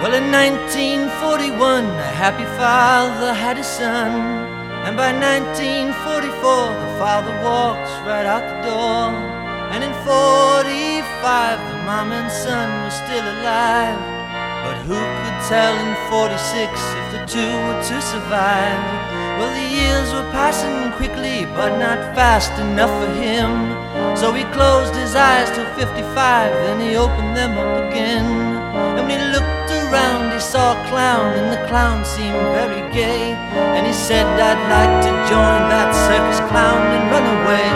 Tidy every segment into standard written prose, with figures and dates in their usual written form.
Well, in 1941, a happy father had a son, and by 1944, the father walks right out the door. And in 45, the mom and son were still alive. But who could tell in 46 if the two were to survive? Well, the years were passing quickly, but not fast enough for him. So he closed his eyes till 55, then he opened them up again. And when he looked around, he saw a clown, and the clown seemed very gay. And he said, I'd like to join that circus clown and run away.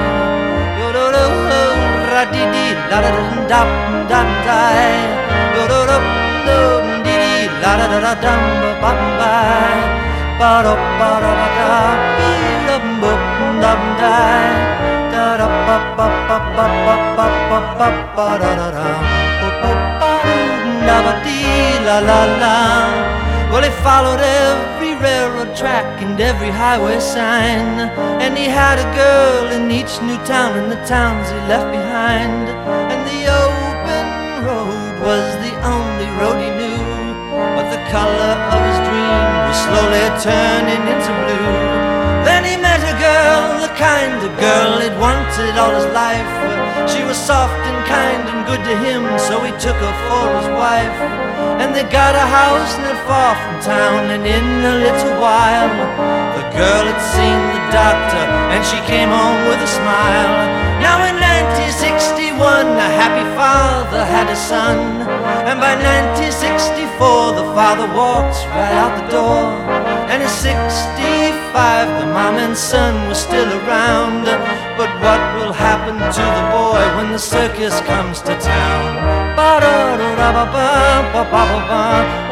Well, he followed every railroad track and every highway sign, and he had a girl in each new town and the towns he left behind. And the open road was the only road he knew, but the color of his dream was slowly turning into blue. Then he met a girl, the kind of girl he'd wanted all his life. She was soft and kind and good to him, so he took her for his wife. And they got a house not far from town, and in a little while the girl had seen the doctor, and she came home with a smile. Now in 1961, a happy father had a son, and by 1964 the father walks right out the door. And at 65 the mom and son were still around. But what will happen to the boy when the circus comes to town? Ba-da-da-da-ba-ba-ba-ba-ba.